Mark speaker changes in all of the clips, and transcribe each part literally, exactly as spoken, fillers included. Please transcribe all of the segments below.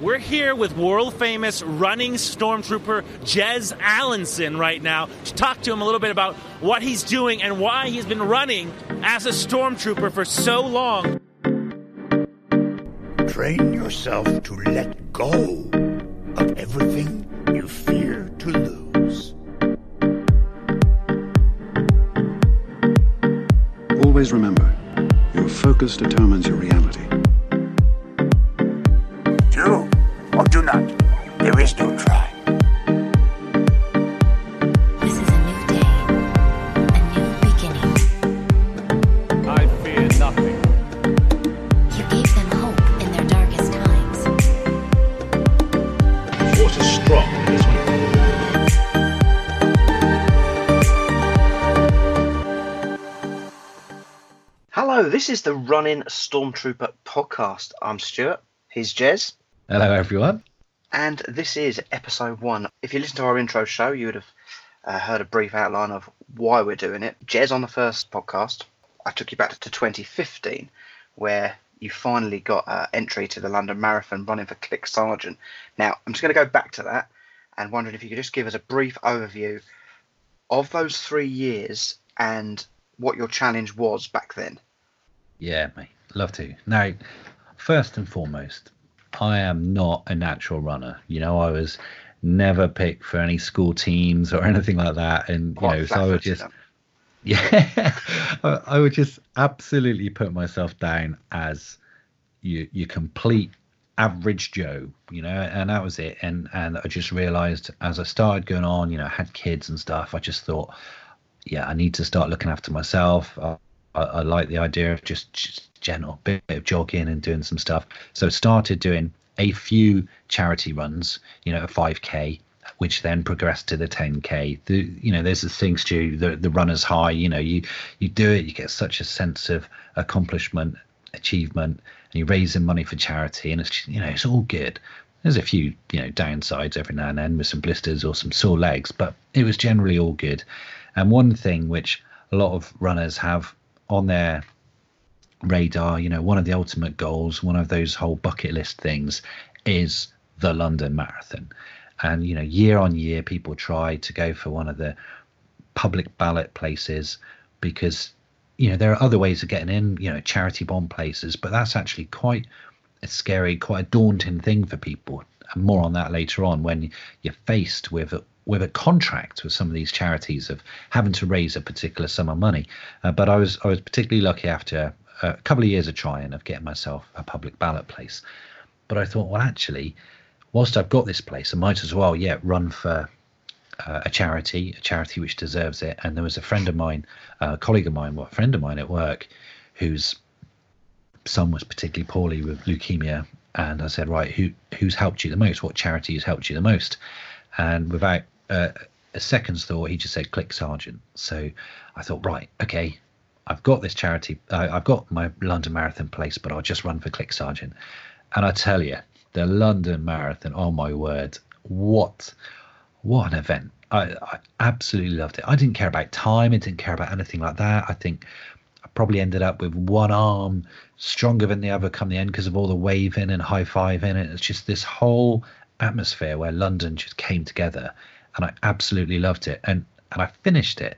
Speaker 1: We're here with world-famous running stormtrooper Jez Allenson right now to talk to him a little bit about what he's doing and why he's been running as a stormtrooper for so long.
Speaker 2: Train yourself to let go of everything you fear to lose.
Speaker 3: Always remember, your focus determines your reality.
Speaker 2: Do or do not. There is no try.
Speaker 4: This is a new day, a new beginning.
Speaker 5: I fear nothing.
Speaker 4: You gave them hope in their darkest times.
Speaker 6: Force is strong in this one.
Speaker 7: Hello, this is the Running Stormtrooper podcast. I'm Stuart. Here's Jez.
Speaker 8: Hello, everyone.
Speaker 7: And this is episode one. If you listen to our intro show, you would have uh, heard a brief outline of why we're doing it. Jez, on the first podcast, I took you back to twenty fifteen, where you finally got uh, entry to the London Marathon running for Click Sergeant. Now, I'm just going to go back to that and wondering if you could just give us a brief overview of those three years and what your challenge was back then.
Speaker 8: Yeah, mate. Love to. Now, first and foremost, I am not a natural runner. You know, I was never picked for any school teams or anything like that. And, you
Speaker 7: Quite
Speaker 8: know, so I would just,
Speaker 7: flat-footed,
Speaker 8: yeah, I I would just absolutely put myself down as you, you complete average Joe, you know, and that was it. And, and I just realized as I started going on, you know, I had kids and stuff, I just thought, yeah, I need to start looking after myself. I, I, I like the idea of just, just general bit of jogging and doing some stuff. So started doing a few charity runs, you know, a five K, which then progressed to the ten K. The, you know, there's this thing, Stu, the, the runner's high, you know, you, you do it, you get such a sense of accomplishment, achievement, and you're raising money for charity, and it's, you know, it's all good. There's a few, you know, downsides every now and then with some blisters or some sore legs, but it was generally all good. And one thing which a lot of runners have on their radar, you know, one of the ultimate goals, one of those whole bucket list things is the London Marathon. And, you know, year on year, people try to go for one of the public ballot places because, you know, there are other ways of getting in, you know, charity bond places, but that's actually quite a scary, quite a daunting thing for people. And more on that later on when you're faced with a, with a contract with some of these charities of having to raise a particular sum of money. Uh, but I was I was particularly lucky after a couple of years of trying of getting myself a public ballot place. But I thought, well, actually, whilst I've got this place, I might as well, yeah, run for uh, a charity, a charity which deserves it. And there was a friend of mine, a colleague of mine, well, a friend of mine at work, whose son was particularly poorly with leukemia. And I said, right, who who's helped you the most? What charity has helped you the most? And without uh, a second's thought, he just said Click Sergeant. So I thought, right, okay, I've got this charity, uh, I've got my London Marathon place, but I'll just run for Click Sergeant. And I tell you, the London Marathon, oh my word, what what an event. I, I absolutely loved it. I didn't care about time, I didn't care about anything like that. I think I probably ended up with one arm stronger than the other come the end because of all the waving and high-fiving. And it's just this whole atmosphere where London just came together, and I absolutely loved it. And and I finished it,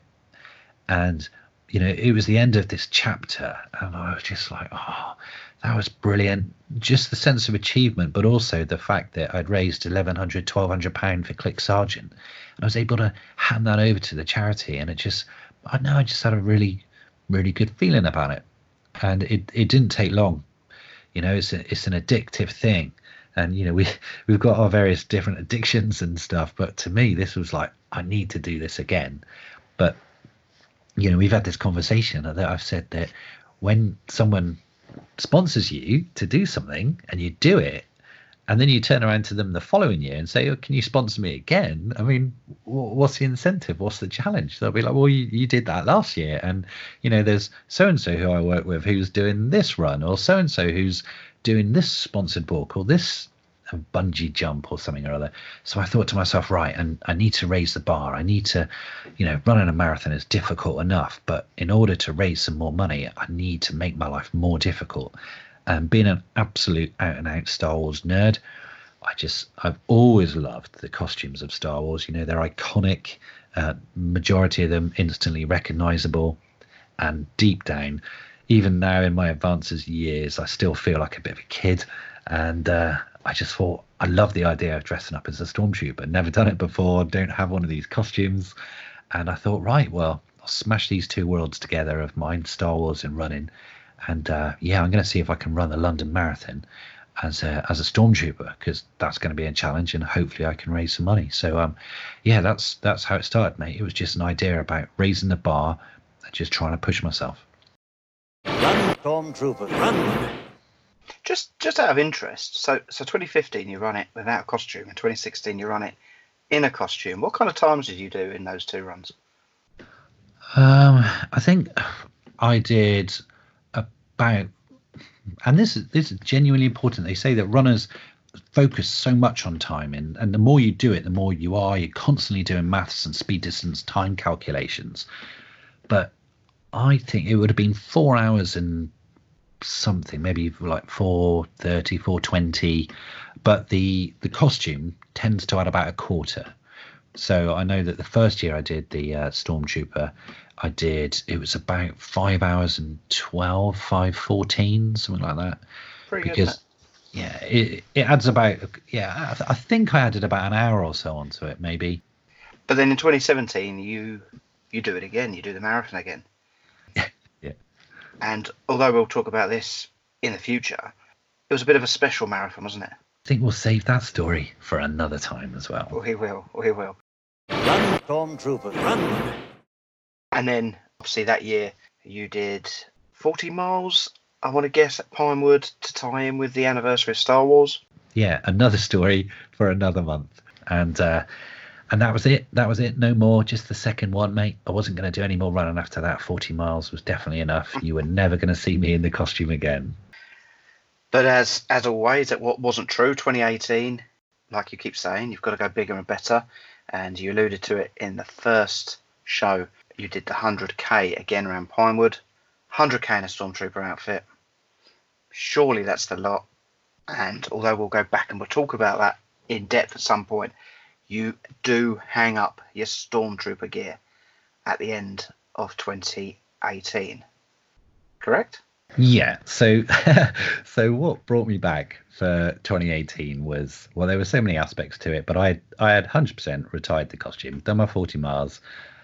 Speaker 8: and you know, it was the end of this chapter, and I was just like, oh, that was brilliant. Just the sense of achievement, but also the fact that I'd raised eleven hundred, twelve hundred pounds for Click Sergeant, and I was able to hand that over to the charity, and it just, I know, I just had a really, really good feeling about it. And it, it didn't take long. You know, it's a, it's an addictive thing. And, you know, we, we've got our various different addictions and stuff. But to me, this was like, I need to do this again. But, you know, we've had this conversation that I've said that when someone sponsors you to do something and you do it, and then you turn around to them the following year and say, oh, can you sponsor me again? I mean, what's the incentive? What's the challenge? They'll be like, well, you, you did that last year. And, you know, there's so-and-so who I work with who's doing this run, or so-and-so who's doing this sponsored book, or this bungee jump or something or other. So I thought to myself, right, and I need to raise the bar. I need to, you know, running a marathon is difficult enough, but in order to raise some more money, I need to make my life more difficult. And being an absolute out and out Star Wars nerd, I just, I've always loved the costumes of Star Wars. You know, they're iconic, uh, majority of them instantly recognizable, and deep down, even now in my advances years, I still feel like a bit of a kid. And uh, I just thought, I love the idea of dressing up as a stormtrooper. Never done it before, don't have one of these costumes. And I thought, right, well, I'll smash these two worlds together of mine, Star Wars and running. And uh, yeah, I'm going to see if I can run the London Marathon as a, as a stormtrooper, because that's going to be a challenge, and hopefully I can raise some money. So um, yeah, that's that's how it started, mate. It was just an idea about raising the bar and just trying to push myself.
Speaker 9: Run, Stormtrooper, run!
Speaker 7: Just just out of interest, so so twenty fifteen you run it without a costume, and twenty sixteen you run it in a costume. What kind of times did you do in those two runs?
Speaker 8: Um, I think I did about, and this is this is genuinely important. They say that runners focus so much on time, and, and the more you do it, the more you are. You're constantly doing maths and speed, distance, time calculations. But I think it would have been four hours and something, maybe like four thirty, four twenty. But the the costume tends to add about a quarter. So I know that the first year I did the uh, Stormtrooper, I did, it was about five hours and twelve, five fourteen, something like that.
Speaker 7: Pretty
Speaker 8: because,
Speaker 7: good,
Speaker 8: yeah, it, it adds about, yeah, I, th- I think I added about an hour or so onto it, maybe.
Speaker 7: But then in twenty seventeen, you you do it again, you do the marathon again.
Speaker 8: Yeah.
Speaker 7: And although we'll talk about this in the future, it was a bit of a special marathon, wasn't it?
Speaker 8: I think we'll save that story for another time as well.
Speaker 7: We will, we will.
Speaker 9: Run, Stormtrooper, run!
Speaker 7: And then, obviously, that year you did forty miles, I want to guess, at Pinewood to tie in with the anniversary of Star Wars.
Speaker 8: Yeah, another story for another month. And uh, and that was it. That was it. No more. Just the second one, mate. I wasn't going to do any more running after that. forty miles was definitely enough. You were never going to see me in the costume again.
Speaker 7: But as as always, it wasn't true. twenty eighteen, like you keep saying, you've got to go bigger and better. And you alluded to it in the first show. You did the one hundred K again around Pinewood. one hundred K in a Stormtrooper outfit. Surely that's the lot. And although we'll go back and we'll talk about that in depth at some point, you do hang up your Stormtrooper gear at the end of twenty eighteen. Correct?
Speaker 8: Yeah. So, so what brought me back for twenty eighteen was, well, there were so many aspects to it, but I I had one hundred percent retired the costume, done my forty miles,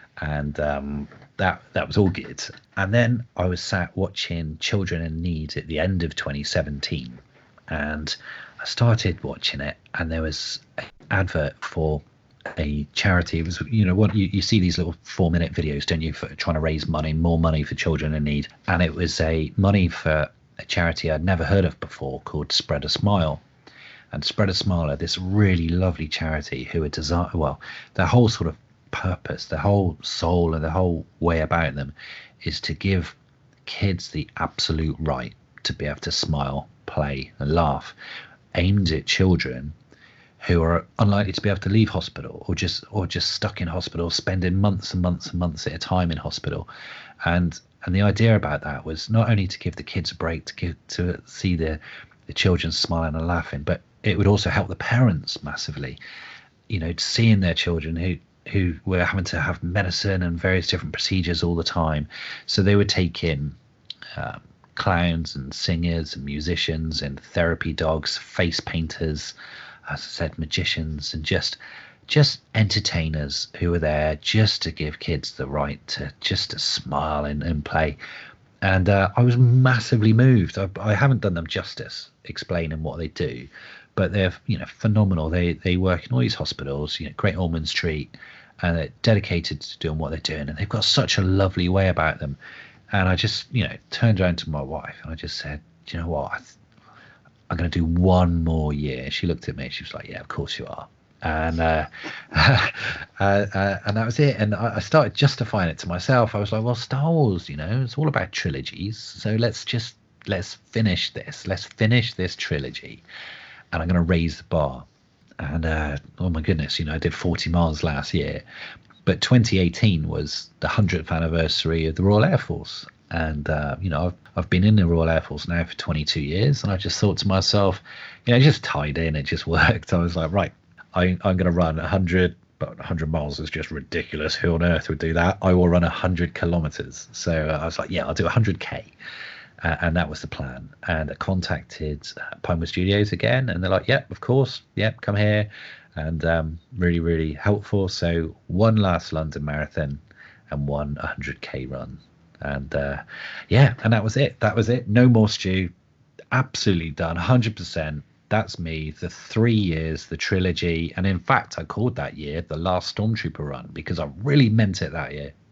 Speaker 8: and um, that that was all good. And then I was sat watching Children in Need at the end of twenty seventeen, and I started watching it, and there was an advert for a charity. It was, you know, what you, you see these little four minute videos, don't you, for trying to raise money, more money for children in need. And it was a money for a charity I'd never heard of before called Spread a Smile. And Spread a Smile are this really lovely charity who are designed, well, their whole sort of purpose, their whole soul and the whole way about them is to give kids the absolute right to be able to smile, play and laugh, aimed at children who are unlikely to be able to leave hospital, or just or just stuck in hospital, spending months and months and months at a time in hospital. And and the idea about that was not only to give the kids a break, to give to see the the children smiling and laughing, but it would also help the parents massively. You know, seeing their children who who were having to have medicine and various different procedures all the time. So they would take in um, clowns and singers and musicians and therapy dogs, face painters, as I said, magicians, and just just entertainers who were there just to give kids the right to just to smile and, and play. And uh, I was massively moved. I, I haven't done them justice explaining what they do, but they're, you know, phenomenal. They they work in all these hospitals, you know, Great Ormond Street, and they're dedicated to doing what they're doing. And they've got such a lovely way about them. And I just, you know, turned around to my wife and I just said, do you know what? I th- I'm going to do one more year. She looked at me. She was like, yeah, of course you are. And uh, uh, uh, and that was it. And I, I started justifying it to myself. I was like, well, Star Wars, you know, it's all about trilogies. So let's just, let's finish this. Let's finish this trilogy. And I'm going to raise the bar. And uh, oh my goodness, you know, I did forty miles last year. But twenty eighteen was the one hundredth anniversary of the Royal Air Force. And uh, you know, I've, I've been in the Royal Air Force now for twenty-two years, and I just thought to myself, you know, it just tied in, it just worked. I was like, right, I, I'm going to run one hundred, but one hundred miles is just ridiculous. Who on earth would do that? I will run one hundred kilometers. So uh, I was like, yeah, I'll do one hundred K. Uh, and that was the plan. And I contacted uh, Pinewood Studios again, and they're like, yep, yeah, of course, yep, yeah, come here. And um, really, really helpful. So one last London Marathon and one one hundred K run. And uh, yeah, and that was it. That was it. No more Stu. Absolutely done. one hundred percent. That's me. The three years, the trilogy. And in fact, I called that year the last Stormtrooper run because I really meant it that year.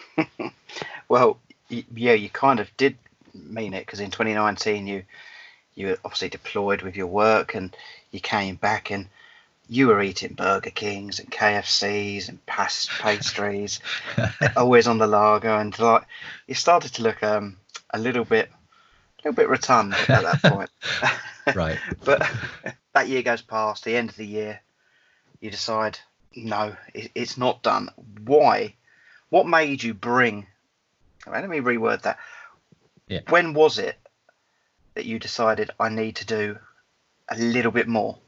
Speaker 7: Well, yeah, you kind of did mean it, because in twenty nineteen, you you were obviously deployed with your work, and you came back and you were eating Burger Kings and K F Cs and pas- pastries, always on the lager, and like you started to look um, a little bit, a little bit rotund at that point.
Speaker 8: Right.
Speaker 7: But that year goes past. The end of the year, you decide, no, it, it's not done. Why? What made you bring? Let me reword that.
Speaker 8: Yeah.
Speaker 7: When was it that you decided I need to do a little bit more?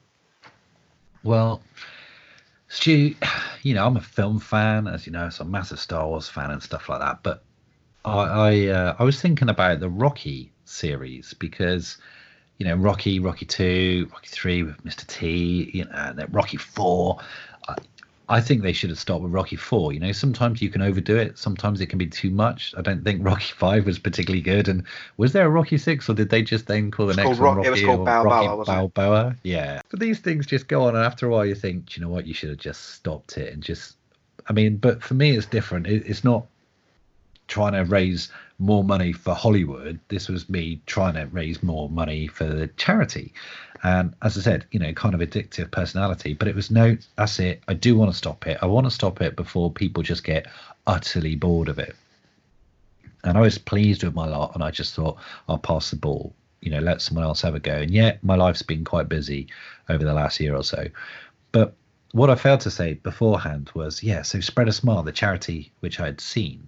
Speaker 8: Well, Stu, you know, I'm a film fan, as you know, so I'm a massive Star Wars fan and stuff like that. But I I, uh, I was thinking about the Rocky series because, you know, Rocky, Rocky two, Rocky three with Mister T, you know, and then Rocky four. I, I think they should have stopped with Rocky four. You know, sometimes you can overdo it. Sometimes it can be too much. I don't think Rocky five was particularly good. And was there a Rocky six, or did they just then call the next one
Speaker 7: Rock,
Speaker 8: Rocky?
Speaker 7: It was called Balboa,
Speaker 8: Rocky
Speaker 7: wasn't
Speaker 8: Balboa? It? Yeah. But these things just go on, and after a while you think, do you know what, you should have just stopped it and just. I mean, but for me it's different. It, it's not trying to raise more money for Hollywood. This was me trying to raise more money for the charity. And as I said, you know, kind of addictive personality, but it was no, that's it. I do want to stop it. I want to stop it before people just get utterly bored of it. And I was pleased with my lot, and I just thought, I'll pass the ball, you know, let someone else have a go. And yet my life's been quite busy over the last year or so. But what I failed to say beforehand was, yeah, so Spread a Smile, the charity which I had seen.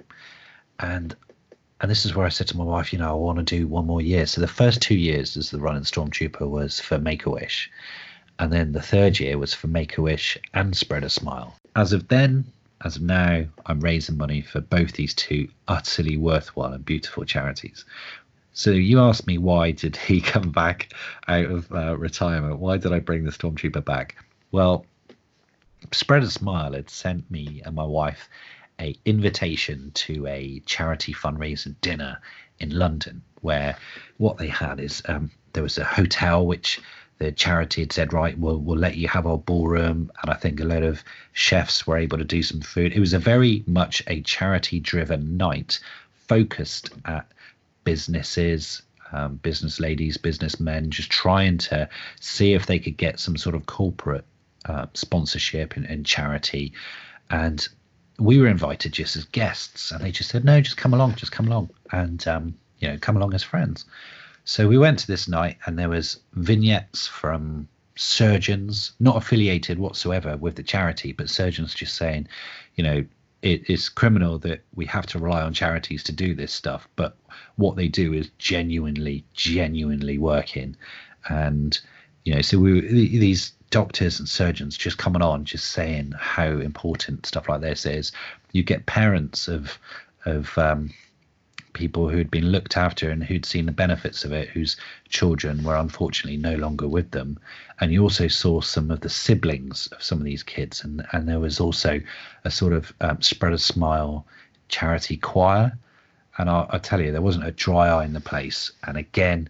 Speaker 8: And And this is where I said to my wife, you know, I want to do one more year. So the first two years as the running Stormtrooper was for Make-A-Wish. And then the third year was for Make-A-Wish and Spread a Smile. As of then, as of now, I'm raising money for both these two utterly worthwhile and beautiful charities. So you asked me, why did he come back out of uh, retirement? Why did I bring the Stormtrooper back? Well, Spread a Smile had sent me and my wife a invitation to a charity fundraiser dinner in London, where what they had is um, there was a hotel which the charity had said, right, we'll, we'll let you have our ballroom. And I think a lot of chefs were able to do some food. It was a very much a charity driven night focused at businesses, um, business ladies, businessmen, just trying to see if they could get some sort of corporate uh, sponsorship and, and charity. And we were invited just as guests, and they just said, no, just come along, just come along. And, um, you know, come along as friends. So we went to this night, and there was vignettes from surgeons, not affiliated whatsoever with the charity, but surgeons just saying, you know, it is criminal that we have to rely on charities to do this stuff, but what they do is genuinely, genuinely working. And, you know, so we these doctors and surgeons just coming on, just saying how important stuff like this is. You get parents of of um, people who'd been looked after and who'd seen the benefits of it, whose children were unfortunately no longer with them. And you also saw some of the siblings of some of these kids. And, and there was also a sort of um, Spread a Smile charity choir. And I, I tell you, there wasn't a dry eye in the place. And again,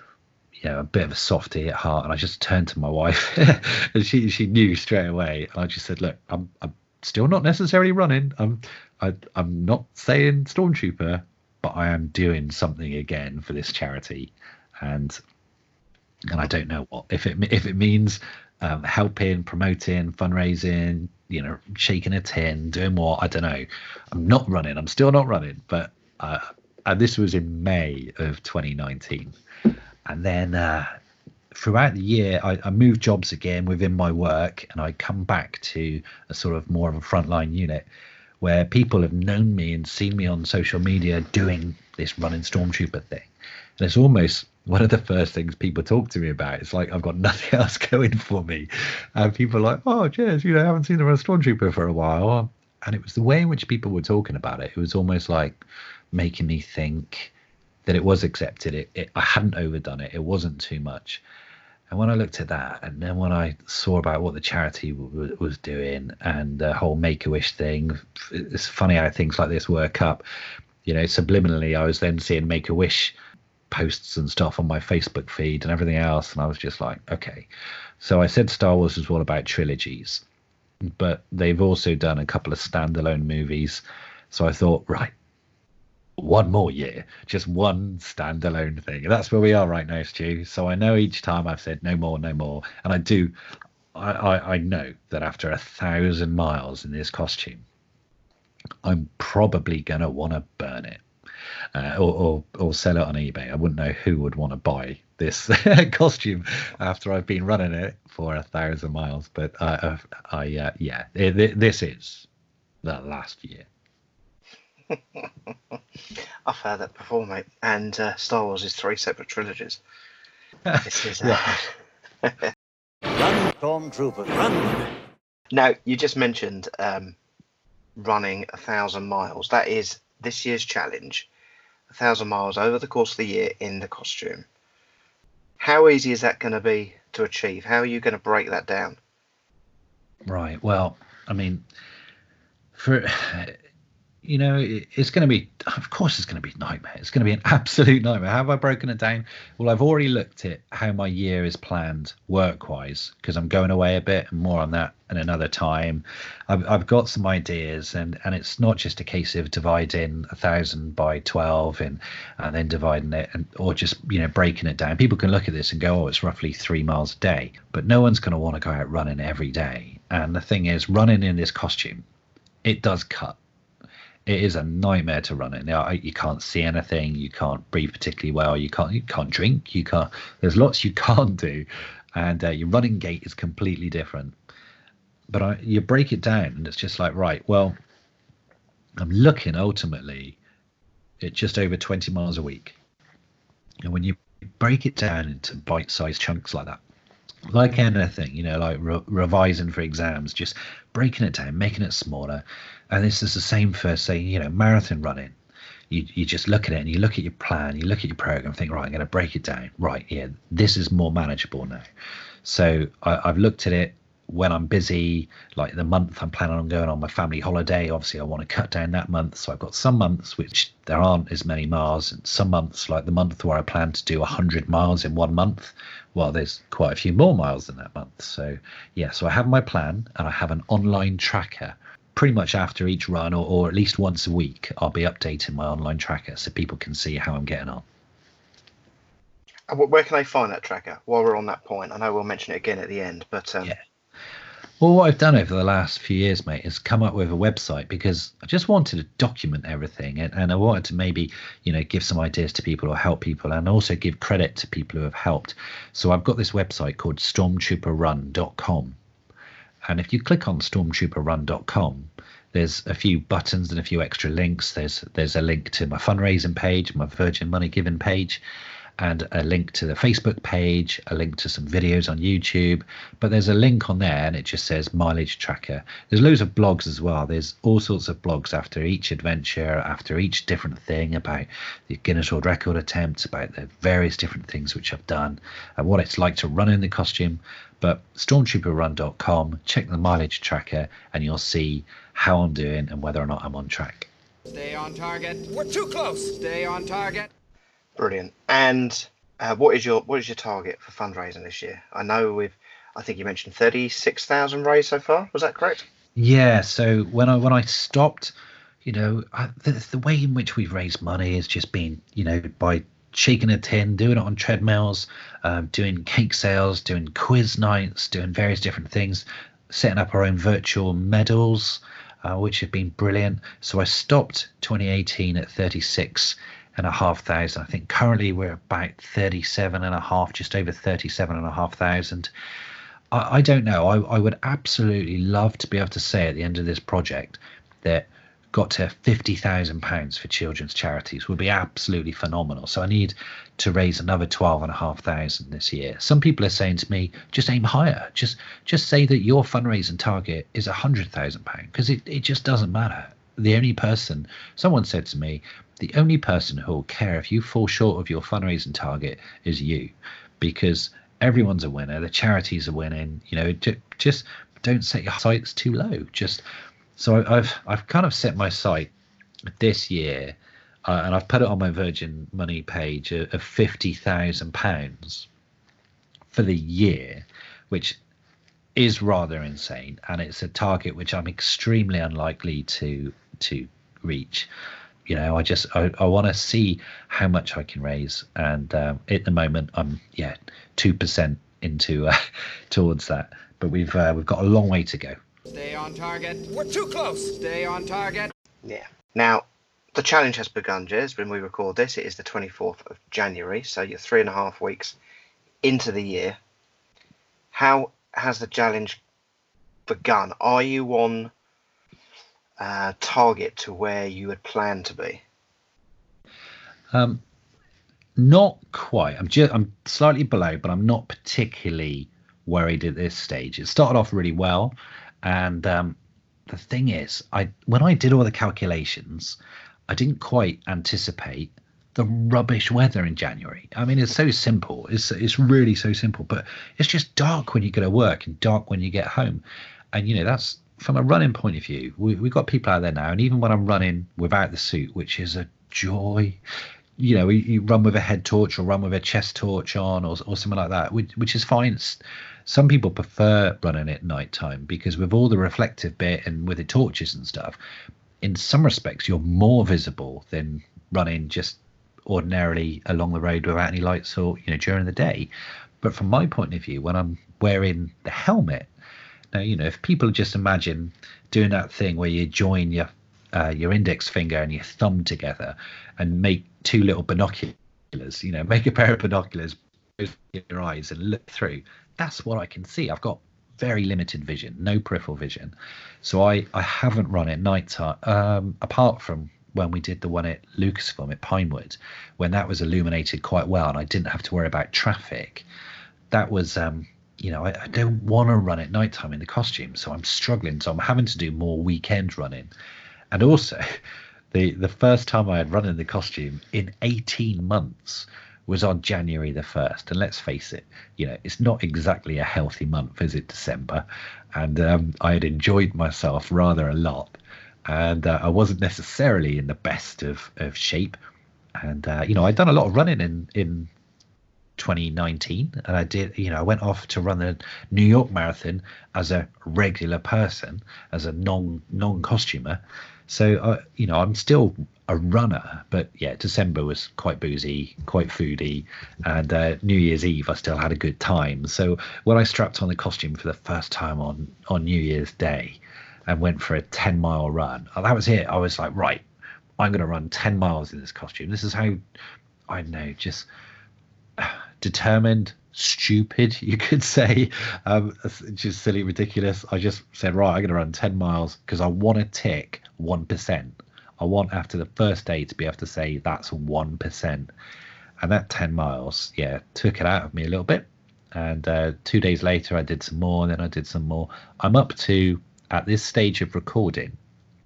Speaker 8: you know, a bit of a softie at heart. And I just turned to my wife and she, she knew straight away. And I just said, look, I'm, I'm still not necessarily running. I'm, I, I'm not saying Stormtrooper, but I am doing something again for this charity, and and I don't know what, if it if it means um, helping, promoting, fundraising, you know, shaking a tin, doing what, I don't know. I'm not running. I'm still not running. But uh, and this was in May of twenty nineteen, and then uh, throughout the year, I, I moved jobs again within my work, and I come back to a sort of more of a frontline unit, where people have known me and seen me on social media doing this running Stormtrooper thing. And it's almost one of the first things people talk to me about. It's like I've got nothing else going for me. And people are like, oh, Jez, you know, I haven't seen the run Stormtrooper for a while. And it was the way in which people were talking about it. It was almost like making me think that it was accepted. It, it I hadn't overdone it. It wasn't too much. And when I looked at that, and then when I saw about what the charity w- was doing and the whole Make-A-Wish thing, it's funny how things like this work up. You know, subliminally, I was then seeing Make-A-Wish posts and stuff on my Facebook feed and everything else. And I was just like, okay. So I said Star Wars was all about trilogies, but they've also done a couple of standalone movies. So I thought, right, one more year, just one standalone thing. And that's where we are right now, Stu. So I know each time I've said no more, no more. And I do, I, I, I know that after a thousand miles in this costume, I'm probably going to want to burn it uh, or, or, or sell it on eBay. I wouldn't know who would want to buy this costume after I've been running it for a thousand miles. But uh, I, uh, yeah, it, it, this is the last year.
Speaker 7: I've heard that before, mate. And uh, Star Wars is three separate trilogies. This is, uh...
Speaker 9: Run, Stormtrooper, run!
Speaker 7: Now, you just mentioned um, running a thousand miles. That is this year's challenge. A thousand miles over the course of the year in the costume. How easy is that going to be to achieve? How are you going to break that down?
Speaker 8: Right. Well, I mean, for... You know, it's going to be, of course, it's going to be a nightmare. It's going to be an absolute nightmare. How have I broken it down? Well, I've already looked at how my year is planned work-wise, because I'm going away a bit, and more on that at another time. I've, I've got some ideas, and, and it's not just a case of dividing a thousand by twelve and and then dividing it, and or just, you know, breaking it down. People can look at this and go, oh, it's roughly three miles a day, but no one's going to want to go out running every day. And the thing is, running in this costume, it does cut. It is a nightmare to run it. Now you can't see anything, you can't breathe particularly well, you can't you can't drink, you can't. There's lots you can't do, and uh, your running gait is completely different. But I, you break it down, and it's just like, right, well, I'm looking ultimately at just over twenty miles a week, and when you break it down into bite-sized chunks like that, like anything, you know, like re- revising for exams, just breaking it down, making it smaller. And this is the same for, say, you know, marathon running. You you just look at it and you look at your plan, you look at your program, think, right, I'm going to break it down. Right, yeah, this is more manageable now. So I, I've looked at it when I'm busy, like the month I'm planning on going on my family holiday. Obviously, I want to cut down that month. So I've got some months which there aren't as many miles, and some months, like the month where I plan to do one hundred miles in one month, well, there's quite a few more miles than that month. So, yeah, so I have my plan, and I have an online tracker. Pretty much after each run, or, or at least once a week, I'll be updating my online tracker so people can see how I'm getting on.
Speaker 7: And where can they find that tracker while we're on that point? I know we'll mention it again at the end, but... Um...
Speaker 8: Yeah. Well, what I've done over the last few years, mate, is come up with a website, because I just wanted to document everything, and, and I wanted to maybe, you know, give some ideas to people or help people, and also give credit to people who have helped. So I've got this website called stormtrooper run dot com. And if you click on stormtrooper run dot com, there's a few buttons and a few extra links. There's there's a link to my fundraising page, my Virgin Money Giving page, and a link to the Facebook page, a link to some videos on YouTube. But there's a link on there, and it just says mileage tracker. There's loads of blogs as well. There's all sorts of blogs after each adventure, after each different thing, about the Guinness World Record attempts, about the various different things which I've done, and what it's like to run in the costume. But stormtrooper run dot com, check the mileage tracker, and you'll see how I'm doing and whether or not I'm on track.
Speaker 10: Stay on target. We're too close. Stay on target.
Speaker 7: Brilliant. And uh, what is your what is your target for fundraising this year? I know we've, I think you mentioned thirty-six thousand raised so far. Was that correct?
Speaker 8: Yeah. So when I when I stopped, you know, I, the, the way in which we've raised money has just been, you know, by shaking a tin, doing it on treadmills, um, doing cake sales, doing quiz nights, doing various different things, setting up our own virtual medals, uh, which have been brilliant. So I stopped twenty eighteen at thirty-six and a half thousand. I think currently we're about thirty-seven and a half, just over thirty-seven and a half thousand. I, I don't know. I, I would absolutely love to be able to say at the end of this project that got to fifty thousand pounds for children's charities would be absolutely phenomenal. So I need to raise another twelve and a half thousand this year. Some people are saying to me, just aim higher. Just just say that your fundraising target is a hundred thousand pounds, because it, it just doesn't matter. The only person, someone said to me, the only person who will care if you fall short of your fundraising target is you, because everyone's a winner. The charities are winning. You know, just don't set your sights too low. Just so I've I've kind of set my sight this year, uh, and I've put it on my Virgin Money page of, of fifty thousand pounds for the year, which is rather insane, and it's a target which I'm extremely unlikely to to reach. You know, I just I, I want to see how much I can raise, and um, at the moment I'm yeah two percent into uh, towards that, but we've uh, we've got a long way to go.
Speaker 10: Stay on target. We're too close. Stay on target.
Speaker 7: Yeah. Now, the challenge has begun, Jez. When we record this, it is the twenty-fourth of January, so you're three and a half weeks into the year. How has the challenge begun? Are you on uh, target to where you had planned to be?
Speaker 8: Um, not quite. I'm just I'm slightly below, but I'm not particularly worried at this stage. It started off really well. And um, the thing is, I when I did all the calculations, I didn't quite anticipate the rubbish weather in January. I mean, it's so simple. It's it's really so simple, but it's just dark when you go to work and dark when you get home. And, you know, that's from a running point of view. We, we've got people out there now. And even when I'm running without the suit, which is a joy, you know, you, you run with a head torch or run with a chest torch on or, or something like that, which, which is fine. It's, some people prefer running at night time because with all the reflective bit and with the torches and stuff, in some respects, you're more visible than running just ordinarily along the road without any lights or, you know, during the day. But from my point of view, when I'm wearing the helmet, now, you know, if people just imagine doing that thing where you join your uh, your index finger and your thumb together and make two little binoculars, you know, make a pair of binoculars in your eyes and look through. That's what I can see. I've got very limited vision, no peripheral vision. So I, I haven't run at night time, um, apart from when we did the one at Lucasfilm at Pinewood, when that was illuminated quite well and I didn't have to worry about traffic. That was, um, you know, I, I don't want to run at night time in the costume, so I'm struggling. So I'm having to do more weekend running. And also, the, the first time I had run in the costume in eighteen months was on January the first, and let's face it, you know, it's not exactly a healthy month, is it, December? And um, I had enjoyed myself rather a lot, and uh, I wasn't necessarily in the best of, of shape. And uh, you know, I'd done a lot of running in in twenty nineteen, and I did, you know, I went off to run the New York Marathon as a regular person, as a non non costumer. So uh, you know, I'm still a runner, but yeah, December was quite boozy, quite foodie, and uh, New Year's Eve I still had a good time. So when I strapped on the costume for the first time on on New Year's Day and went for a ten mile run, oh, that was it. I was like, right, I'm going to run ten miles in this costume. This is how, I don't know, just uh, determined, stupid, you could say, um, just silly, ridiculous. I just said, right, I'm going to run ten miles because I want to tick one percent. I want after the first day to be able to say that's one percent. And that ten miles, yeah, took it out of me a little bit. And uh, two days later, I did some more, and then I did some more. I'm up to, at this stage of recording,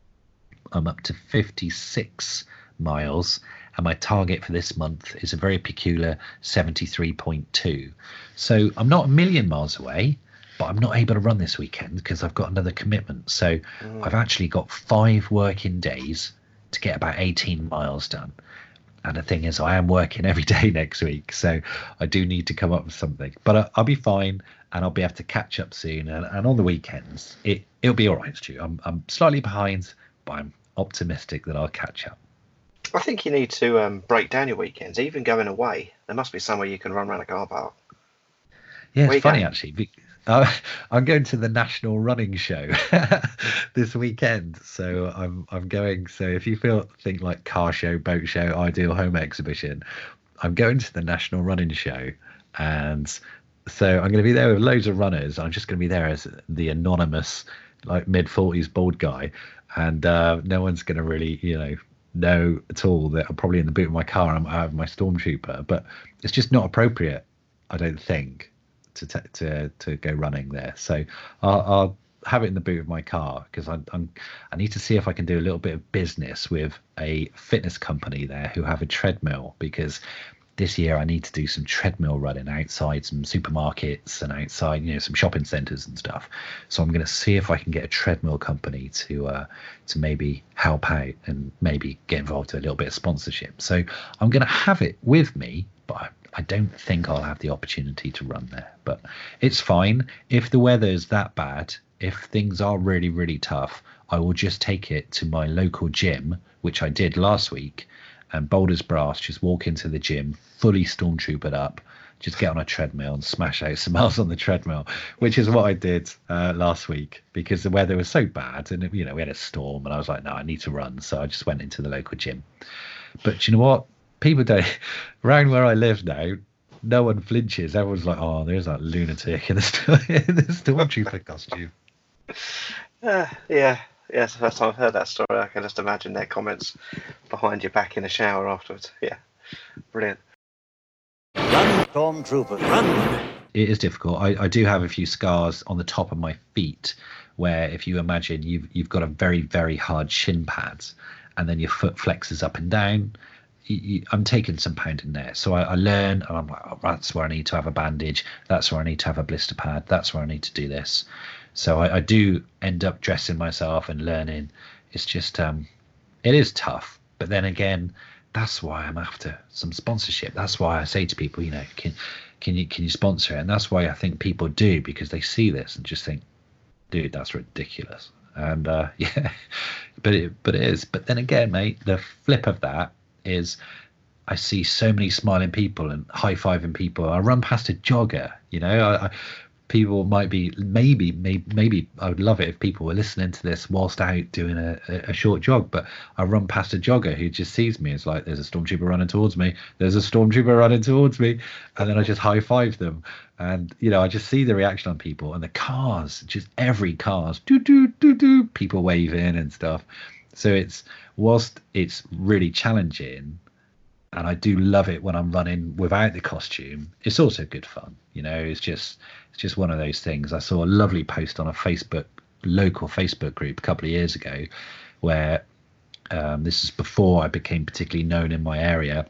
Speaker 8: I'm up to fifty-six miles. And my target for this month is a very peculiar seventy-three point two. So I'm not a million miles away, but I'm not able to run this weekend because I've got another commitment. So mm. I've actually got five working days to get about eighteen miles done. And the thing is, I am working every day next week, so I do need to come up with something. But I, I'll be fine, and I'll be able to catch up soon. And, and on the weekends, it, it'll be all right, Stu. I'm, I'm slightly behind, but I'm optimistic that I'll catch up.
Speaker 7: I think you need to um, break down your weekends, even going away. There must be somewhere you can run around a car park.
Speaker 8: Yeah,
Speaker 7: Where
Speaker 8: it's funny, going? actually. Uh, I'm going to the National Running Show this weekend, so I'm I'm going. So if you feel think like car show, boat show, ideal home exhibition, I'm going to the National Running Show, and so I'm going to be there with loads of runners. I'm just going to be there as the anonymous, like mid forties bald guy, and uh, no one's going to really, you know, know at all that I'm probably in the boot of my car and I'm out of my Stormtrooper. But it's just not appropriate, I don't think, to t- to to go running there. So I'll, I'll have it in the boot of my car because I'm, I'm I need to see if I can do a little bit of business with a fitness company there who have a treadmill, because this year I need to do some treadmill running outside some supermarkets and outside, you know, some shopping centres and stuff. So I'm going to see if I can get a treadmill company to uh, to maybe help out and maybe get involved with a little bit of sponsorship. So I'm going to have it with me, but I, I don't think I'll have the opportunity to run there. But it's fine. If the weather is that bad, if things are really, really tough, I will just take it to my local gym, which I did last week. And Boulders Brass, just walk into the gym, fully stormtroopered up, just get on a treadmill and smash out some miles on the treadmill, which is what I did uh, last week because the weather was so bad. And, you know, we had a storm and I was like, no, I need to run. So I just went into the local gym. But you know what? People don't, around where I live now, no one flinches. Everyone's like, oh, there's that lunatic in the, in the stormtrooper costume.
Speaker 7: Uh, yeah. Yeah, it's the first time I've heard that story. I can just imagine their comments behind your back in the shower afterwards. Yeah, brilliant.
Speaker 9: Run, Stormtrooper, run!
Speaker 8: It is difficult. I, I do have a few scars on the top of my feet where if you imagine you've, you've got a very, very hard shin pads and then your foot flexes up and down, you, you, I'm taking some pounding there. So I, I learn, and I'm like, oh, that's where I need to have a bandage. That's where I need to have a blister pad. That's where I need to do this. So I, I do end up dressing myself and learning. It's just, um, it is tough. But then again, that's why I'm after some sponsorship. That's why I say to people, you know, can can you can you sponsor it? And that's why I think people do, because they see this and just think, dude, that's ridiculous. And uh, yeah, but it but it is. But then again, mate, the flip of that is I see so many smiling people and high-fiving people. I run past a jogger, you know, I, I people might be maybe maybe maybe I would love it if people were listening to this whilst out doing a, a short jog, but I run past a jogger who just sees me. It's like, there's a stormtrooper running towards me, there's a stormtrooper running towards me, and then I just high five them. And you know, I just see the reaction on people, and the cars, just every car's do do do do people waving and stuff. So it's, whilst it's really challenging and I do love it when I'm running without the costume, it's also good fun. You know, it's just it's just one of those things. I saw a lovely post on a Facebook, local Facebook group a couple of years ago where um, this is before I became particularly known in my area.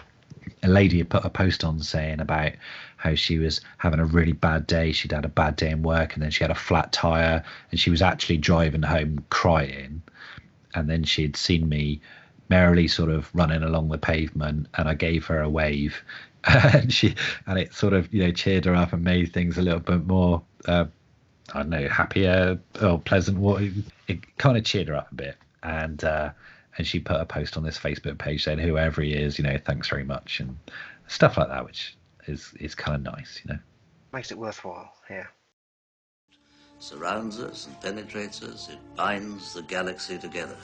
Speaker 8: A lady had put a post on saying about how she was having a really bad day. She'd had a bad day in work and then she had a flat tire and she was actually driving home crying. And then she'd seen me merrily sort of running along the pavement and I gave her a wave and she and it sort of, you know, cheered her up and made things a little bit more uh, I don't know, happier or pleasant. It kind of cheered her up a bit, and uh, and she put a post on this Facebook page saying whoever he is, you know, thanks very much and stuff like that, which is is kind of nice, you know.
Speaker 7: Makes it worthwhile. Yeah.
Speaker 9: Surrounds us and penetrates us. It binds the galaxy together.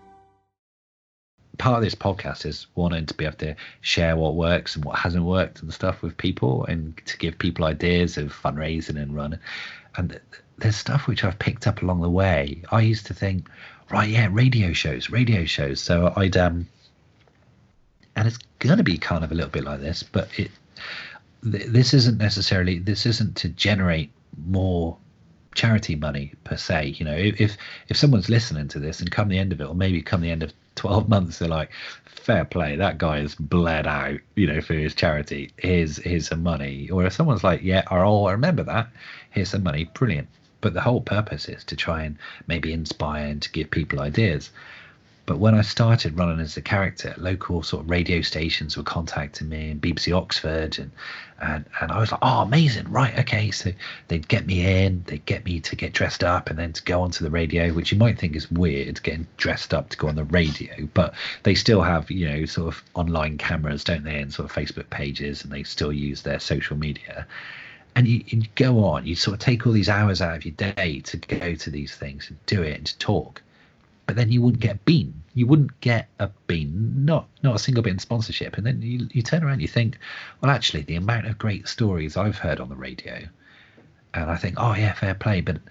Speaker 8: Part of this podcast is wanting to be able to share what works and what hasn't worked and stuff with people, and to give people ideas of fundraising and running. And there's stuff which I've picked up along the way. I used to think, right, yeah, radio shows, radio shows. So I'd um, and it's going to be kind of a little bit like this, but it th- this isn't necessarily this isn't to generate more charity money per se. You know, if if someone's listening to this and come the end of it, or maybe come the end of twelve months, they're like, fair play, that guy has bled out, you know, for his charity, here's here's some money. Or if someone's like, yeah, oh, I remember that, here's some money, brilliant. But the whole purpose is to try and maybe inspire and to give people ideas. But when I started running as a character, local sort of radio stations were contacting me, and B B C Oxford, and and and I was like, oh, amazing, right, okay. So they'd get me in, they'd get me to get dressed up and then to go onto the radio, which you might think is weird, getting dressed up to go on the radio, but they still have, you know, sort of online cameras, don't they, and sort of Facebook pages, and they still use their social media. And you, you go on, you sort of take all these hours out of your day to go to these things and do it and to talk. But then you wouldn't get a bean. You wouldn't get a bean, not not a single bit in sponsorship. And then you, you turn around, you think, well, actually, the amount of great stories I've heard on the radio, and I think, oh, yeah, fair play. But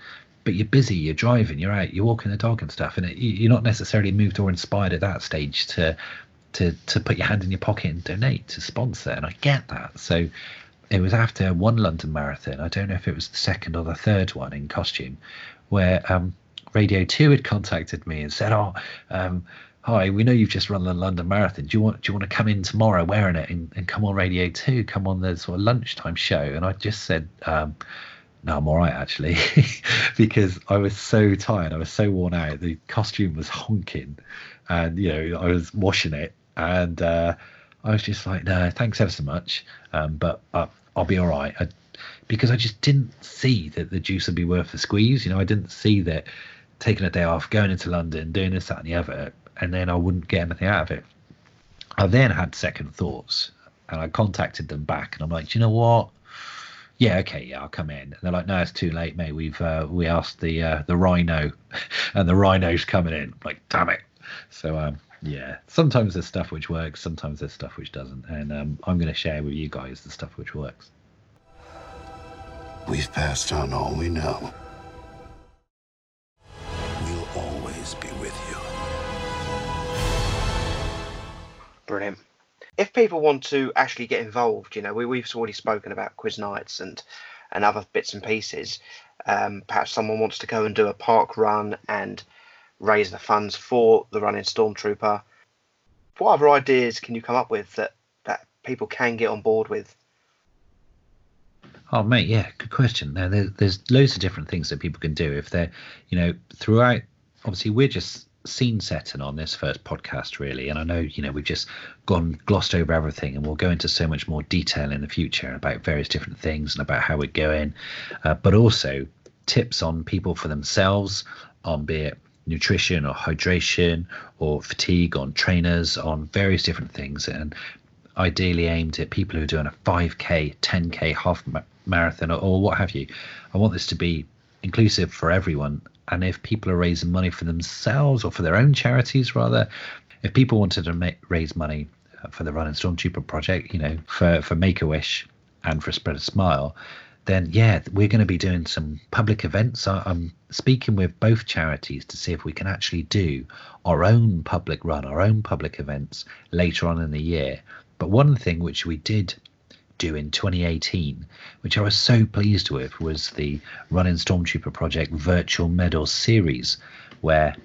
Speaker 8: but you're busy, you're driving, you're out, you're walking the dog and stuff, and it, you're not necessarily moved or inspired at that stage to to to put your hand in your pocket and donate to sponsor. And I get that. So it was after one London Marathon, I don't know if it was the second or the third one in costume, where um, Radio two had contacted me and said, oh, um, hi, we know you've just run the London Marathon. Do you want do you want to come in tomorrow wearing it and, and come on Radio two, come on the sort of lunchtime show? And I just said, um, no, I'm all right, actually, because I was so tired. I was so worn out. The costume was honking and, you know, I was washing it. And uh, I was just like, no, thanks ever so much. Um, but uh, I'll be all right. I, because I just didn't see that the juice would be worth the squeeze. You know, I didn't see that taking a day off, going into London, doing this, that and the other, and then I wouldn't get anything out of it. I then had second thoughts and I contacted them back and I'm like, do you know what? Yeah, okay, yeah, I'll come in. And they're like, no, it's too late, mate. We've uh, we asked the uh, the Rhino, and the Rhino's coming in. I'm like, damn it. So um, yeah, sometimes there's stuff which works, sometimes there's stuff which doesn't, and um, I'm going to share with you guys the stuff which works.
Speaker 2: We've passed on all we know. We'll always be with you.
Speaker 7: Brilliant. If people want to actually get involved, you know, we, we've already spoken about quiz nights and, and other bits and pieces. Um, perhaps someone wants to go and do a park run and raise the funds for the Running Stormtrooper. What other ideas can you come up with that, that people can get on board with?
Speaker 8: Oh, mate, yeah, good question. Now, there, there's loads of different things that people can do if they're, you know, throughout. Obviously, we're just scene setting on this first podcast, really, and I know, you know, we've just gone glossed over everything, and we'll go into so much more detail in the future about various different things and about how we're going, uh, but also tips on people for themselves, on be it nutrition or hydration or fatigue, on trainers, on various different things, and ideally aimed at people who are doing a five K, ten K, half marathon, or, or what have you. I want this to be inclusive for everyone. And if people are raising money for themselves or for their own charities, rather, if people wanted to make, raise money for the Running Stormtrooper project, you know, for, for Make-A-Wish and for Spread a Smile, then, yeah, we're going to be doing some public events. I, I'm speaking with both charities to see if we can actually do our own public run, our own public events later on in the year. But one thing which we did do in twenty eighteen, which I was so pleased with, was the Running Stormtrooper Project Virtual Medals Series, where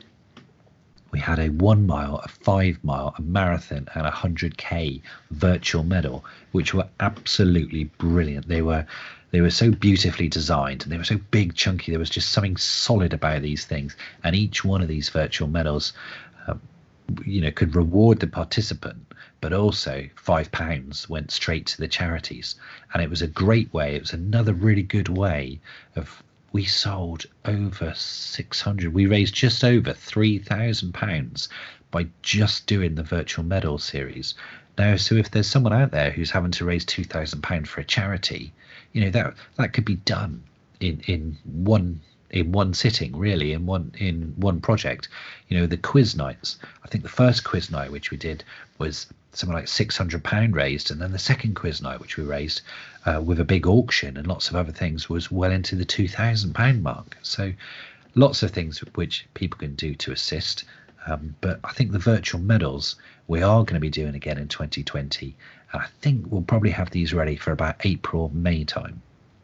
Speaker 8: we had a one mile, a five mile, a marathon, and a hundred K virtual medal, which were absolutely brilliant. They were they were so beautifully designed, and they were so big, chunky. There was just something solid about these things, and each one of these virtual medals, uh, you know, could reward the participant, but also five pounds went straight to the charities. And it was a great way. It was another really good way of, we sold over six hundred. We raised just over three thousand pounds by just doing the virtual medal series. Now, so if there's someone out there who's having to raise two thousand pounds for a charity, you know, that that could be done in, in one in one sitting, really, in one in one project. You know, the quiz nights, I think the first quiz night which we did was something like six hundred pounds raised, and then the second quiz night which we raised uh, with a big auction and lots of other things was well into the two thousand pounds mark. So lots of things which people can do to assist, um, but I think the virtual medals we are going to be doing again in twenty twenty, and I think we'll probably have these ready for about April, May time.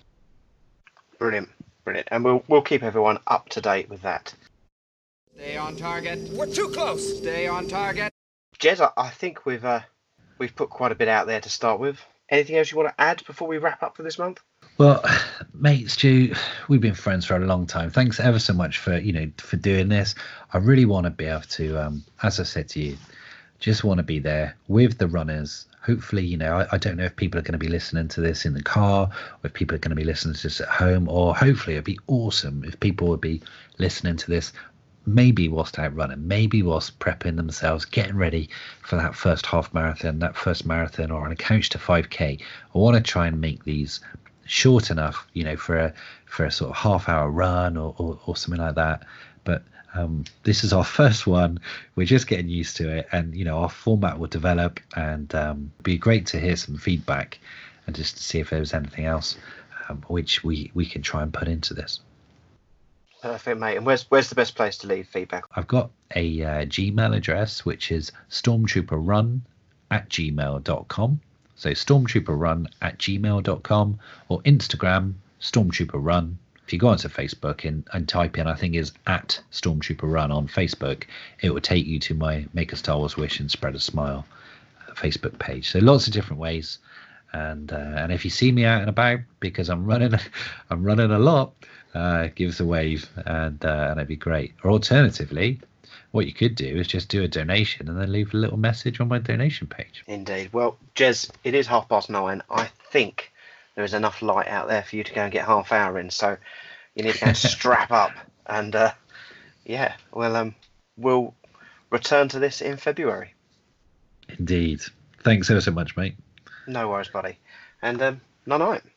Speaker 7: Brilliant. Brilliant, and we'll we'll keep everyone up to date with that.
Speaker 10: Stay on target. We're too close. Stay on target.
Speaker 7: Jez, I, I think we've uh, we've put quite a bit out there to start with. Anything else you want to add before we wrap up for this month?
Speaker 8: Well, mate, Stu, we've been friends for a long time. Thanks ever so much for you know for doing this. I really want to be able to, um, as I said to you, just want to be there with the runners. Hopefully, you know, I, I don't know if people are going to be listening to this in the car, or if people are going to be listening to this at home, or hopefully it'd be awesome if people would be listening to this maybe whilst out running, maybe whilst prepping themselves, getting ready for that first half marathon, that first marathon, or on a couch to five K. I want to try and make these short enough, you know, for a for a sort of half hour run or, or, or something like that. But Um, this is our first one. We're just getting used to it, and you know our format will develop, and um, it'd be great to hear some feedback and just to see if there's anything else um, which we we can try and put into this.
Speaker 7: Perfect, mate. And where's where's the best place to leave feedback?
Speaker 8: I've got a uh, Gmail address, which is stormtrooperrun at gmail dot com. So stormtrooperrun at gmail dot com, or Instagram, stormtrooperrun. If you go onto Facebook and, and type in, I think is at stormtrooperrun on Facebook, it will take you to my Make a Star Wars Wish and Spread a Smile uh, Facebook page. So lots of different ways. And uh, and if you see me out and about, because I'm running, I'm running a lot, uh, give us a wave, and uh, and it'd be great. Or alternatively, what you could do is just do a donation and then leave a little message on my donation page.
Speaker 7: Indeed. Well, Jez, it is half past nine. I think there is enough light out there for you to go and get half hour in. So you need to go and strap up. And uh, yeah, well, um, we'll return to this in February.
Speaker 8: Indeed. Thanks ever so much, mate.
Speaker 7: No worries, buddy. And um, night night.